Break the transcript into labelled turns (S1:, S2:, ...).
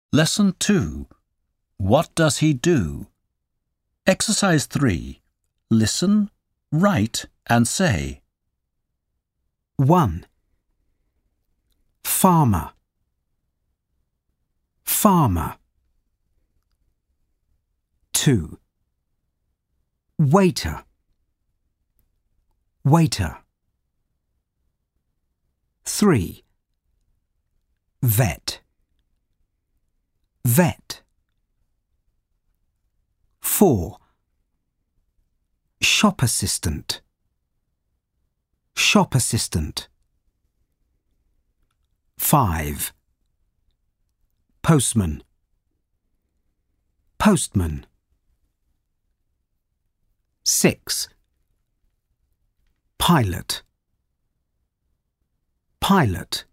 S1: Lesson 2. What does he do? Exercise 3. Listen, write and say.
S2: 1. Farmer. Farmer. 2. Waiter. Waiter. 3. Vet. Vet. 4. Shop assistant. Shop assistant. 5. Postman. Postman. 6. Pilot. Pilot.